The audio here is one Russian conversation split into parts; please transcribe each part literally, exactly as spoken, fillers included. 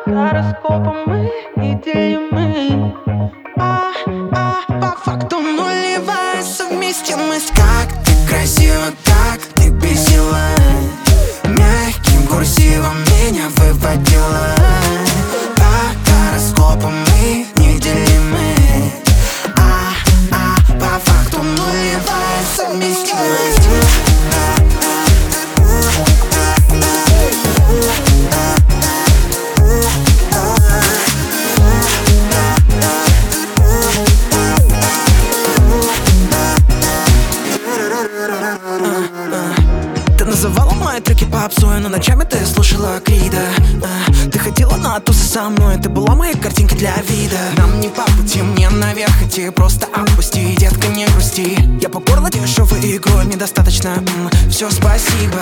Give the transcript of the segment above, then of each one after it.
гороскопа мы неделимы. а, а, По факту нулевая совместимость. Как ты красива, так ты бесила, мягким курсивом меня выводила. По гороскопу мы неделимы. а, а, По факту нулевая совместимость. Ты называла мои треки попсой, но ночами ты слушала Крида. а, Ты ходила на тусы со мной, ты была моей картинкой для вида. Нам не по пути, мне наверх идти, просто отпусти, детка, не грусти. Я по горло дешевой игрой, недостаточно, м, все, спасибо.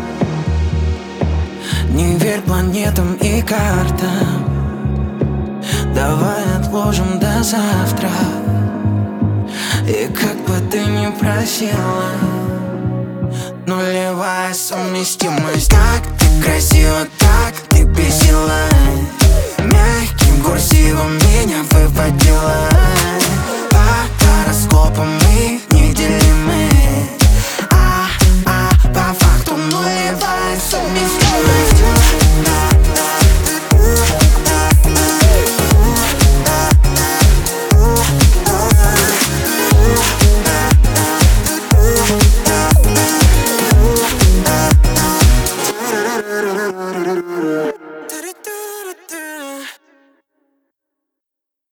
Не верь планетам и картам, давай отложим до завтра. И как бы ты ни просила, нулевая совместимость. Как ты красива, так ты бесила, мягким курсивом меня вы